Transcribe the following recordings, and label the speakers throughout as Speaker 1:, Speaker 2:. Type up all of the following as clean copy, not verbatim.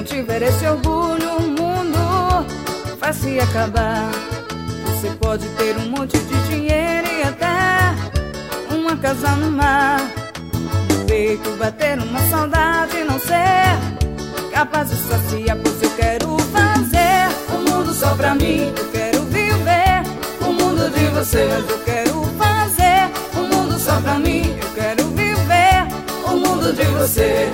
Speaker 1: tiver esse orgulho, o mundo vai se acabar. Você pode ter um monte de dinheiro e até uma casa no mar. No peito bater uma saudade, não ser capaz de saciar, pois eu quero fazer o mundo só pra mim. Eu quero viver o mundo de você, mas eu quero fazer o mundo só pra mim. Eu quero viver o mundo de você.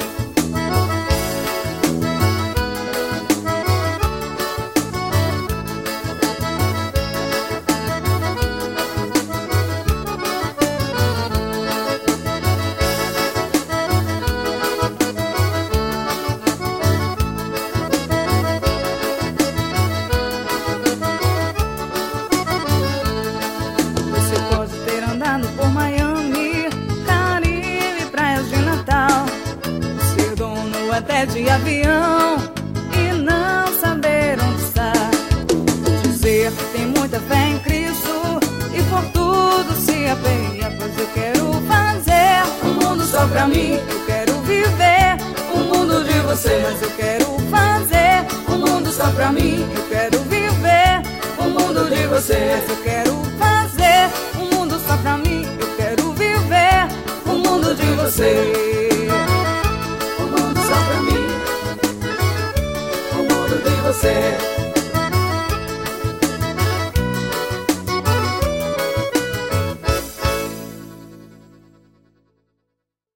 Speaker 1: Por Miami, Caribe, praias de Natal, ser dono até de avião e não saber onde está. Dizer que tem muita fé em Cristo e por tudo se apeia, pois eu quero fazer o mundo só pra mim. Eu quero viver o mundo de você, mas eu quero fazer o mundo só pra mim. Eu quero viver o mundo de você, mas eu quero fazer o mundo só pra mim. Eu quero viver o mundo de você. O mundo só pra mim. O mundo de você.